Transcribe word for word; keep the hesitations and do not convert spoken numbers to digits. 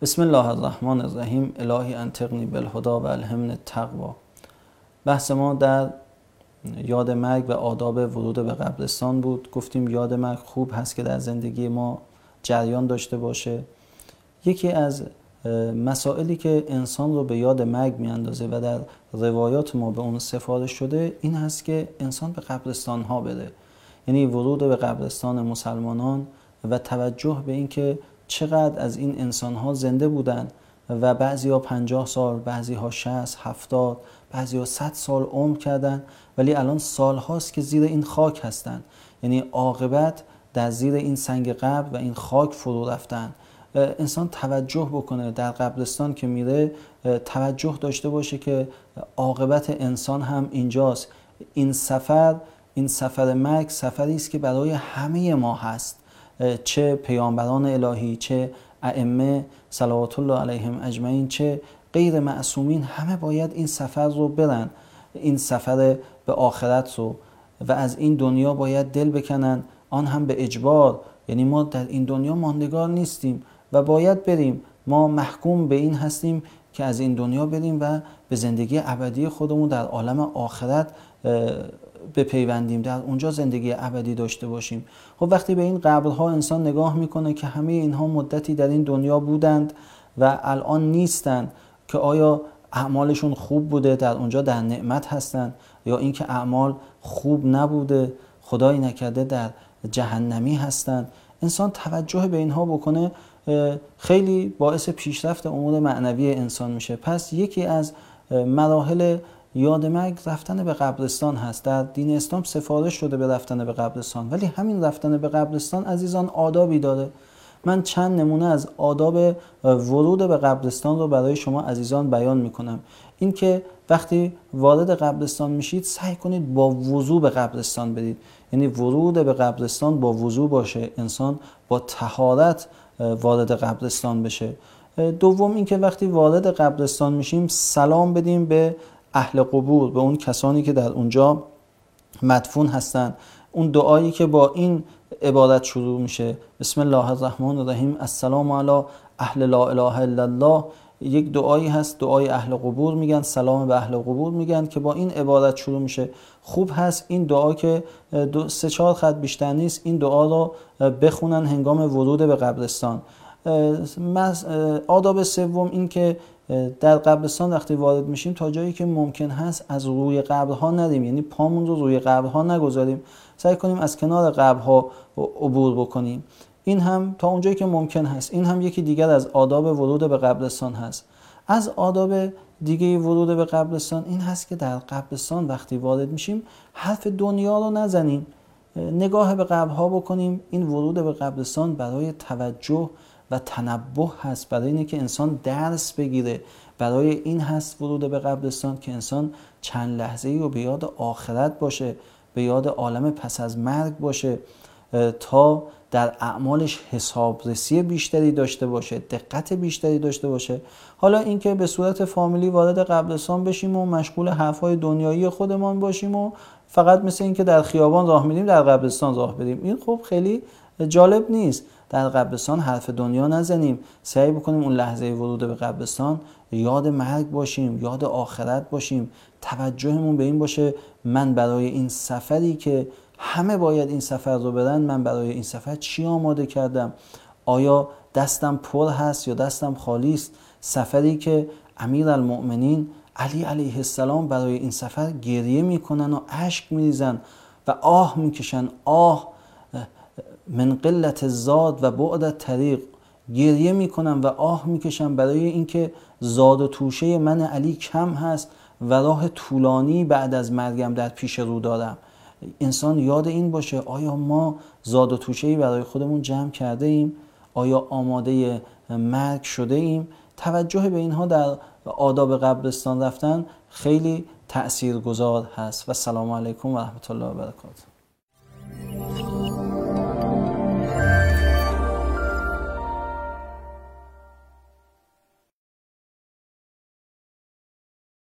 بسم الله الرحمن الرحیم. الهی انطقنی بالهدی و الهمنی التقوی. بحث ما در یاد مرگ و آداب ورود به قبرستان بود. گفتیم یاد مرگ خوب هست که در زندگی ما جریان داشته باشه. یکی از مسائلی که انسان رو به یاد مرگ میاندازه و در روایات ما به اون سفارش شده این هست که انسان به قبرستان ها بره، یعنی ورود به قبرستان مسلمانان و توجه به این که چقدر از این انسان ها زنده بودن و بعضی ها پنجاه سال، بعضی ها شصت، هفتاد، بعضی ها صد سال عمر کردن ولی الان سال هاست که زیر این خاک هستن، یعنی عاقبت در زیر این سنگ قبر و این خاک فرو رفتن. انسان توجه بکنه در قبرستان که میره، توجه داشته باشه که عاقبت انسان هم اینجاست. این سفر این سفر مرگ سفری است که برای همه ما هست، چه پیامبران الهی، چه ائمه صلوات الله علیهم اجمعین، چه غیر معصومین، همه باید این سفر رو برن، این سفر به آخرت رو، و از این دنیا باید دل بکنن، آن هم به اجبار. یعنی ما در این دنیا ماندگار نیستیم و باید بریم. ما محکوم به این هستیم که از این دنیا بریم و به زندگی ابدی خودمون در عالم آخرت بپیوندیم، در اونجا زندگی ابدی داشته باشیم. خب وقتی به این قبرها انسان نگاه میکنه که همه اینها مدتی در این دنیا بودند و الان نیستند، که آیا اعمالشون خوب بوده، در اونجا در نعمت هستند، یا اینکه اعمال خوب نبوده، خدای نکرده در جهنمی هستند. انسان توجه به اینها بکنه خیلی باعث پیشرفت امور معنوی انسان میشه. پس یکی از مراحل یاد مرگ رفتن به قبرستان هست. در دین اسلام سفارش شده به رفتن به قبرستان، ولی همین رفتن به قبرستان عزیزان آدابی داره. من چند نمونه از آداب ورود به قبرستان رو برای شما عزیزان بیان میکنم. این که وقتی وارد قبرستان میشید سعی کنید با وضو به قبرستان برید، یعنی ورود به قبرستان با وضو باشه، انسان با طهارت وارد قبرستان بشه. دوم این که وقتی وارد قبرستان میشیم سلام بدیم به اهل قبور، به اون کسانی که در اونجا مدفون هستن. اون دعایی که با این عبارت شروع میشه، بسم الله الرحمن الرحیم، السلام علی اهل لا اله الا الله، یک دعایی هست، دعای اهل قبور میگن، سلام به اهل قبور میگن، که با این عبارت شروع میشه. خوب هست این دعا که دو سه چهار خط بیشتر نیست، این دعا رو بخونن هنگام ورود به قبرستان. آداب سوم این که در قبرستان وقتی وارد میشیم تا جایی که ممکن هست از روی قبرها نریم، یعنی پامون رو روی قبرها نگذاریم، سعی کنیم از کنار قبرها عبور بکنیم. این هم تا اونجایی که ممکن هست. این هم یکی دیگر از آداب ورود به قبرستان هست. از آداب دیگه ورود به قبرستان این هست که در قبرستان وقتی وارد میشیم حرف دنیا رو نزنیم، نگاه به قبرها بکنیم. این ورود به قبرستان برای توجه و تنبه هست، برای اینه که انسان درس بگیره. برای این هست ورود به قبرستان که انسان چند لحظه‌ای رو به یاد آخرت باشه، به یاد عالم پس از مرگ باشه، تا در اعمالش حسابرسی بیشتری داشته باشه، دقت بیشتری داشته باشه. حالا اینکه به صورت فامیلی وارد قبرستان بشیم و مشغول حرفای دنیایی خودمان باشیم و فقط مثل اینکه در خیابان راه میریم در قبرستان راه بریم، این خب خیلی جالب نیست. در قبرستان حرف دنیا نزنیم، سعی بکنیم اون لحظه ورود به قبرستان یاد مرگ باشیم، یاد آخرت باشیم، توجهمون به این باشه من برای این سفری که همه باید این سفر رو برن، من برای این سفر چی آماده کردم؟ آیا دستم پر هست یا دستم خالی است؟ سفری که امیرالمؤمنین علی علیه السلام برای این سفر گریه میکنن و اشک میریزن و آه میکشن، آه من قلت زاد و بعد طریق، گریه میکنم و آه میکشم برای اینکه زاد و توشه من علی کم هست و راه طولانی بعد از مرگم در پیش رو دارم. انسان یاد این باشه آیا ما زاد و توشه‌ای برای خودمون جمع کرده ایم؟ آیا آماده مرگ شده ایم؟ توجه به اینها در آداب قبرستان رفتن خیلی تأثیرگذار هست. و السلام علیکم و رحمت الله و برکاته.